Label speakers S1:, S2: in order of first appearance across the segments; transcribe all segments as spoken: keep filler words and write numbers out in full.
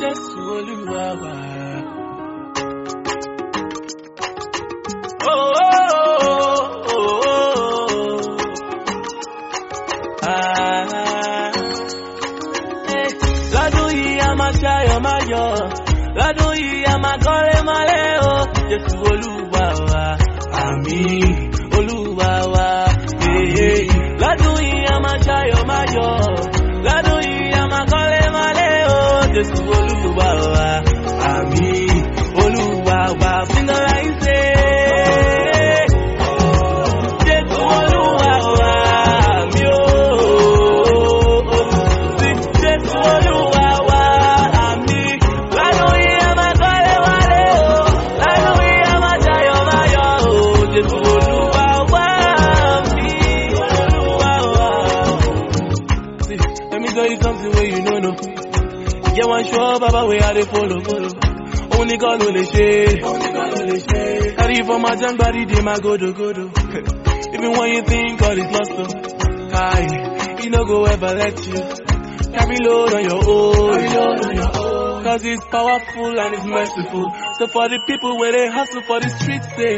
S1: Jésù Olúwa wa. Oh, oh, oh, oh, oh. Ah, eh. Lọ́dún yìí a máa ṣayọ̀ máa yọ̀. Lọ́dún yìí a máa kọ́lé mọ́lé o. Jésù Olúwa wa. Àmín Olúwa wa. Lọ́dún yìí a máa ṣayọ̀ máa yọ̀. Lọ́dún yìí a máa kọ́lé mọ́lé o. Jésù Olúwa wa. Àmín Olúwa wa. Finger I say. Jésù Olúwa wa. Àmín o. Jésù Olúwa wa. Àmín. Lọ́dún yìí a máa kọ́lé mọ́lé o. Lọ́dún yìí a máa ṣayọ̀ máa yọ̀ o. Jésù Olúwa wa. Àmín Olúwa wa. See, let me tell you something where you know no. Yeah, one sure Baba we are the follow follow. Only God will let share. Only God will let share. Carry for my junk body, they my go do go do. Even when you think God is lost, oh, Kai, He no go ever let you. Carry load on your own. Carry load on your own. Cause He's powerful and He's merciful. So for the people where they hustle for the streets, say,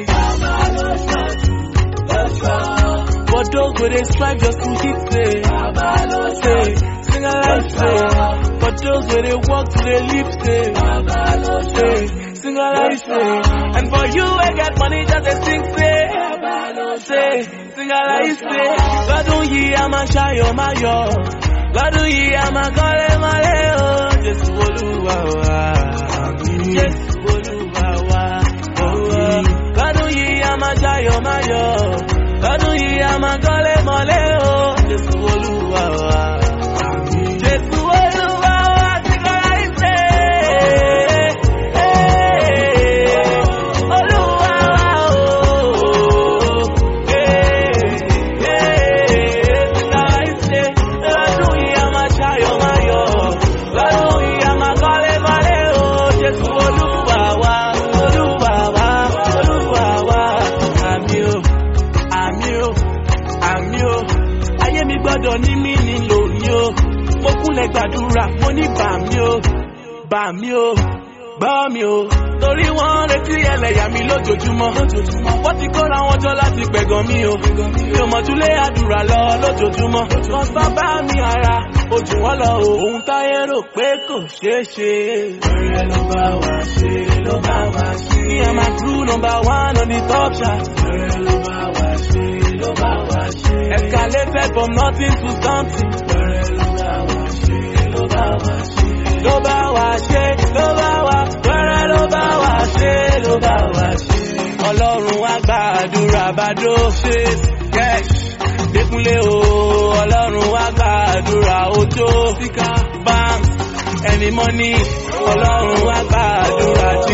S1: for those where they strive just to hit, say, say, sing along, say, for those where they walk to their lips, say, say, sing along, say, and for you I got money just to sing, say, say, sing along, say, Lọ́dún yìí a máa ṣayọ̀ máa yọ̀. Lọ́dún yìí a máa kọ́lé mọ́lé o. Jésù Olúwa wa. Jésù Olúwa wa. Lọ́dún yìí a máa ṣayọ̀ máa yọ̀. Lọ́dún yìí a máa kọ́lé mọ́lé o. Jésù Olúwa wa. Jésù Olúwa wa ti kọ́lá ìṣe. Olúwa wa o. Kọ́lá ìṣe. Lọ́dún yìí a máa ṣayọ̀ máa yọ̀. Lọ́dún yìí a máa kọ́lé mọ́lé o. Jésù Olúwa wa. Olúwa wa. Olúwa wa. Àmín o. Àmín o. Àmín o. Ayé mi gbọ́dọ̀ ní mí nílò ní o. Mo kúnlẹ̀ gbàdúrà, mo ní bà mí o. Bà mí o. Gbọ́ mi o. Torí wọ́n retí ẹlẹ́yà mi lójoojúmọ́. Wọ́n ti kóra wọn jọ láti pẹ̀gàn mi o. Mi ò mọ̀júlé àdúrà lọ lójoojúmọ́. Wọ́n sọ bá mi ara, ojú wọn lọ o. Ohun táyé rò pé kò ṣeé ṣe. Bẹ̀rẹ̀ ló bá wa ṣe, ló bá wa ṣe. Me and my crew number one on the top chart. Bẹ̀rẹ̀ ló bá wa ṣe, ló bá wa ṣe. Escalated from nothing to something. Bẹ̀rẹ̀ ló bá wa ṣe, ló bá wa ṣe. Ló bá wa ṣe, ló bá wa. Bẹ̀rẹ̀ ló bá wa ṣe, ló bá wa ṣe. Ọlọ́run wá gbàdúrà bàdó ṣe. Yes. Dékúnlé o, Ọlọ́run wá gbàdúrà òjò. Síkà bank, ẹni mọ́ní. Ọlọ́run wá gbàdúrà jí.